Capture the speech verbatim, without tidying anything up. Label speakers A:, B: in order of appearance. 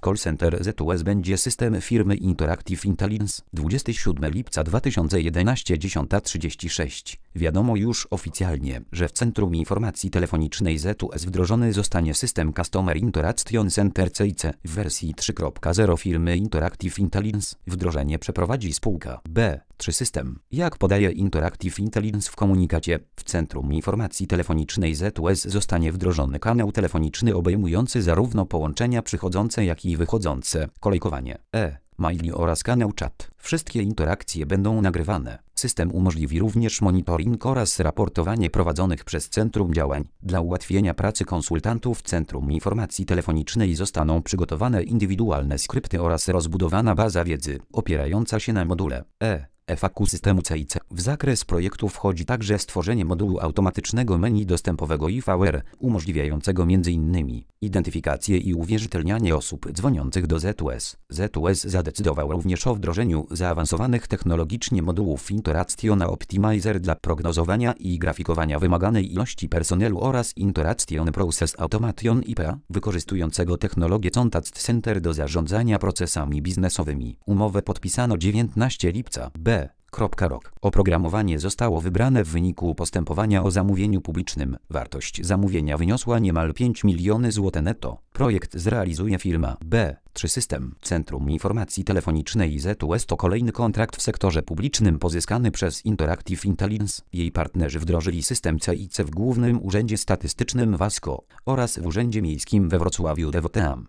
A: Call Center Z U S będzie system firmy Interactive Intelligence. dwudziestego siódmego lipca dwa tysiące jedenastego, dziesiąta trzydzieści sześć. Wiadomo już oficjalnie, że w Centrum Informacji Telefonicznej Z U S wdrożony zostanie system Customer Interaction Center C I C w wersji trzy kropka zero firmy Interactive Intelligence. Wdrożenie przeprowadzi spółka B trzy System. Jak podaje Interactive Intelligence w komunikacie, w Centrum Informacji Telefonicznej Z U S zostanie wdrożony kanał telefoniczny obejmujący zarówno połączenia przychodzące, jak i wychodzące, kolejkowanie, e-maili oraz kanał czat. Wszystkie interakcje będą nagrywane. System umożliwi również monitoring oraz raportowanie prowadzonych przez Centrum działań. Dla ułatwienia pracy konsultantów Centrum Informacji Telefonicznej zostaną przygotowane indywidualne skrypty oraz rozbudowana baza wiedzy, opierająca się na module E. F A Q systemu C I C. W zakres projektu wchodzi także stworzenie modułu automatycznego menu dostępowego I V R, umożliwiającego między innymi identyfikację i uwierzytelnianie osób dzwoniących do Z U S. Z U S zadecydował również o wdrożeniu zaawansowanych technologicznie modułów Interaction Optimizer dla prognozowania i grafikowania wymaganej ilości personelu oraz Interaction Process Automation I P A, wykorzystującego technologię Contact Center do zarządzania procesami biznesowymi. Umowę podpisano dziewiętnastego lipca. B. Rok. Oprogramowanie zostało wybrane w wyniku postępowania o zamówieniu publicznym. Wartość zamówienia wyniosła niemal pięć milionów złotych netto. Projekt zrealizuje firma B trzy System. Centrum Informacji Telefonicznej Z U S to kolejny kontrakt w sektorze publicznym pozyskany przez Interactive Intelligence. Jej partnerzy wdrożyli system C I C w Głównym Urzędzie Statystycznym W A S C O oraz w Urzędzie Miejskim we Wrocławiu D W T A M.